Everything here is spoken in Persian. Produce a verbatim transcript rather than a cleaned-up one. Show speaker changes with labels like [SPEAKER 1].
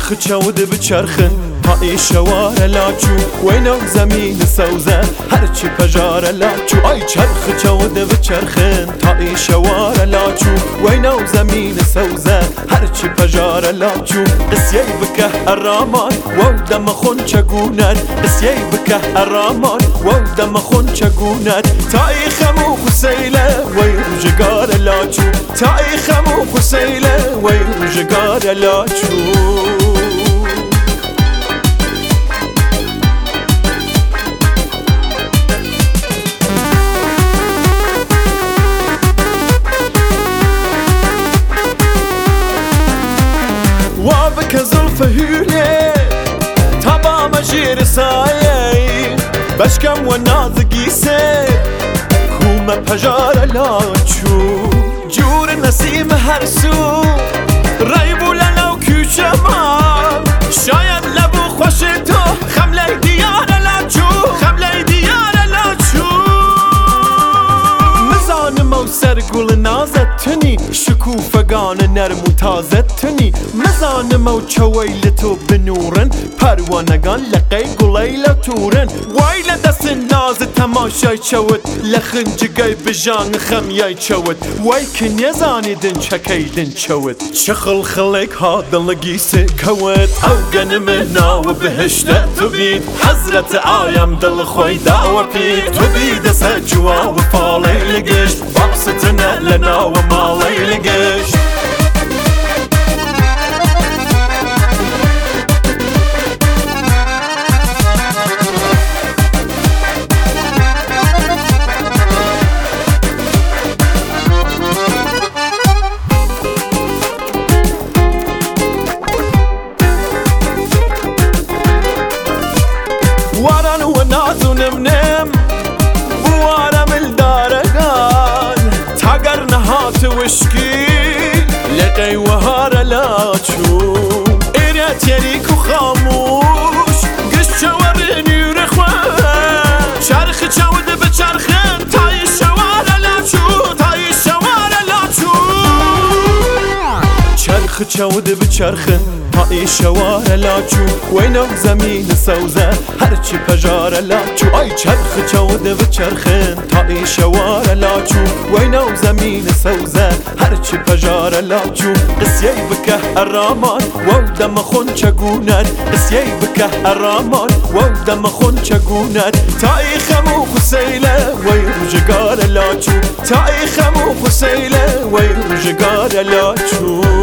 [SPEAKER 1] چرخ چود بچرخن های شوار لاچو وینو زمین سوزه هرچی پجار لاچو ای چرخ چود بچرخن های شوار لاچو وینو زمین سوزه هرچی پجار لاچو قسیه بکه ارامان و دم خون چگوند قسیه بکه ارامان و دم خون چگوند تای خمو خسیله وی روزگار لاچو تای خمو خسیله وی روزگار لاچو وابك زلف هولي تبا مجير سايي بشكم والنازقي سير كوما بجار لاچو جور نسيم هرسو ريبو لنو كوشمان شايد لبو خوشتو خملي ديار لاچو خملي ديار لاچو مزانم و سرگول نازتنی شکوفگان نرم و تازتنی مزانم و چویلتو بنورن پروانگان لقی گلیل تورن ویل دست ناز تماشای چود لخنجگای بجان خمیای چود وی کن یزانیدن چکیدن چود چخل خلیک ها دلگی سکود او گنم ناو بهشت تو بید حضرت آیم دل خوی داو پید تو بید سجوا و فالی لگشت باستنه لنا و مالی لگشت وارن و نازو نمنم بوارم الدارگان تاگر نهات وشکی لقی و هار لاچو ایرات یریک و خاموش گشت چورنی و رخوان چرخ چود بچرخن تای شوار لاچو تای شوار لاچو چرخ چود بچرخن های شوار لاچو وینو زمین سوزه هرچی پجار لاچو ای چرخ چود بچرخن های شوار لاچو وینو زمین سوزه هرچی پجار لاچو قسیه بکه ارامان و دم خون چگوند قسیه بکه ارامان و دم خون چگوند تای خمو خسیله وی روزگار لاچو تای خمو خسیله وی روزگار لاچو